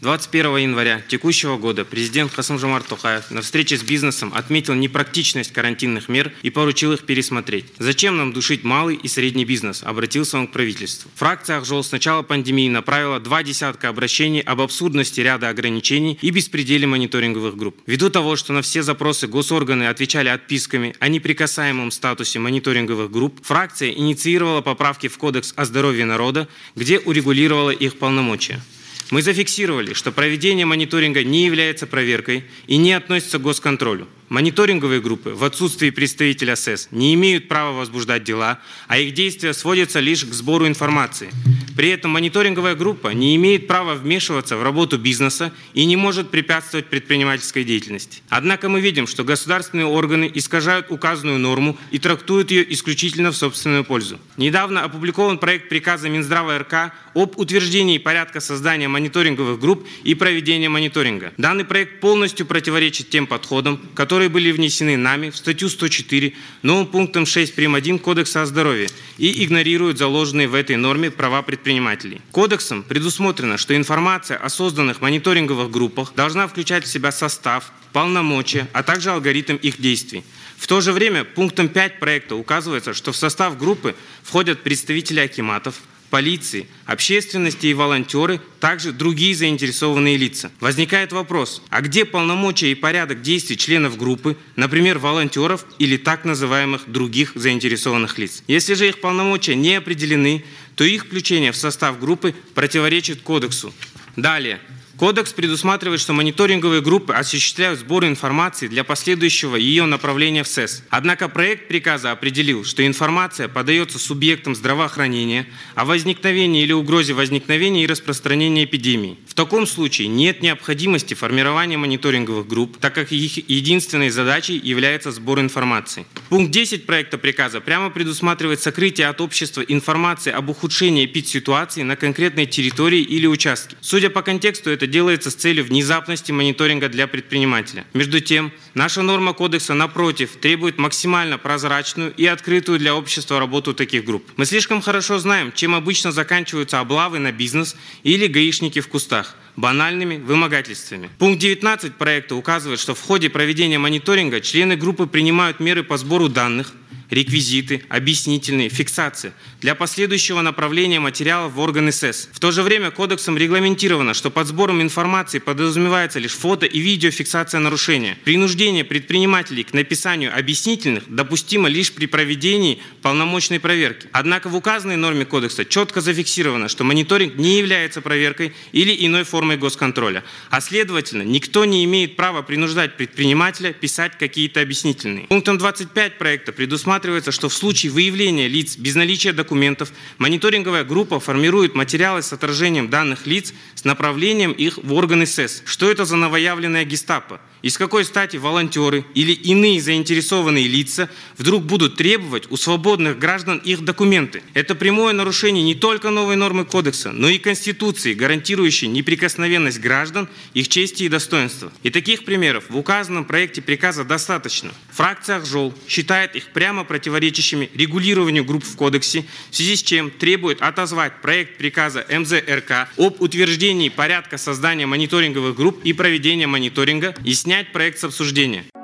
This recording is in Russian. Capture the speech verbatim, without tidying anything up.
двадцать первого января текущего года президент Касым-Жомарт Токаев на встрече с бизнесом отметил непрактичность карантинных мер и поручил их пересмотреть. Зачем нам душить малый и средний бизнес? Обратился он к правительству. Фракция Ак Жол с начала пандемии направила два десятка обращений об абсурдности ряда ограничений и беспределе мониторинговых групп. Ввиду того, что на все запросы госорганы отвечали отписками о неприкасаемом статусе мониторинговых групп, фракция инициировала поправки в Кодекс о здоровье народа, где урегулировала их полномочия. Мы зафиксировали, что проведение мониторинга не является проверкой и не относится к госконтролю. Мониторинговые группы в отсутствии представителя СЭС не имеют права возбуждать дела, а их действия сводятся лишь к сбору информации. При этом мониторинговая группа не имеет права вмешиваться в работу бизнеса и не может препятствовать предпринимательской деятельности. Однако мы видим, что государственные органы искажают указанную норму и трактуют ее исключительно в собственную пользу. Недавно опубликован проект приказа Минздрава эр ка об утверждении порядка создания мониторинговых групп и проведения мониторинга. Данный проект полностью противоречит тем подходам, которые были внесены нами в статью сто четыре новым пунктом шесть прим. один Кодекса о здоровье и игнорируют заложенные в этой норме права предпринимателей. Кодексом предусмотрено, что информация о созданных мониторинговых группах должна включать в себя состав, полномочия, а также алгоритм их действий. В то же время пунктом пять проекта указывается, что в состав группы входят представители акиматов, полиции, общественности и волонтеры, также другие заинтересованные лица. Возникает вопрос, а где полномочия и порядок действий членов группы, например, волонтеров или так называемых других заинтересованных лиц? Если же их полномочия не определены, то их включение в состав группы противоречит кодексу. Далее. Кодекс предусматривает, что мониторинговые группы осуществляют сбор информации для последующего ее направления в СЭС. Однако проект приказа определил, что информация подается субъектам здравоохранения о возникновении или угрозе возникновения и распространения эпидемии. В таком случае нет необходимости формирования мониторинговых групп, так как их единственной задачей является сбор информации. Пункт десять проекта приказа прямо предусматривает сокрытие от общества информации об ухудшении эпидситуации на конкретной территории или участке. Судя по контексту, это делается с целью внезапности мониторинга для предпринимателя. Между тем, наша норма кодекса, напротив, требует максимально прозрачную и открытую для общества работу таких групп. Мы слишком хорошо знаем, чем обычно заканчиваются облавы на бизнес или гаишники в кустах. Банальными вымогательствами. Пункт девятнадцать проекта указывает, что в ходе проведения мониторинга члены группы принимают меры по сбору данных, реквизиты, объяснительные, фиксации для последующего направления материалов в органы СЭС. В то же время кодексом регламентировано, что под сбором информации подразумевается лишь фото и видеофиксация нарушения. Принуждение предпринимателей к написанию объяснительных допустимо лишь при проведении полномочной проверки. Однако в указанной норме кодекса четко зафиксировано, что мониторинг не является проверкой или иной формой госконтроля, а следовательно, никто не имеет права принуждать предпринимателя писать какие-то объяснительные. Пунктом двадцать пять проекта предусматривается, что в случае выявления лиц без наличия документов мониторинговая группа формирует материалы с отражением данных лиц с направлением их в органы СЭС. Что это за новоявленная гестапо? И с какой стати волонтеры или иные заинтересованные лица вдруг будут требовать у свободных граждан их документы? Это прямое нарушение не только новой нормы кодекса, но и Конституции, гарантирующей неприкосновенность граждан, их чести и достоинства. И таких примеров в указанном проекте приказа достаточно. Фракция Ак Жол считает их прямо противоречащими регулированию групп в кодексе, в связи с чем требует отозвать проект приказа эм зэ эр ка об утверждении порядка создания мониторинговых групп и проведения мониторинга и снять проект с обсуждения.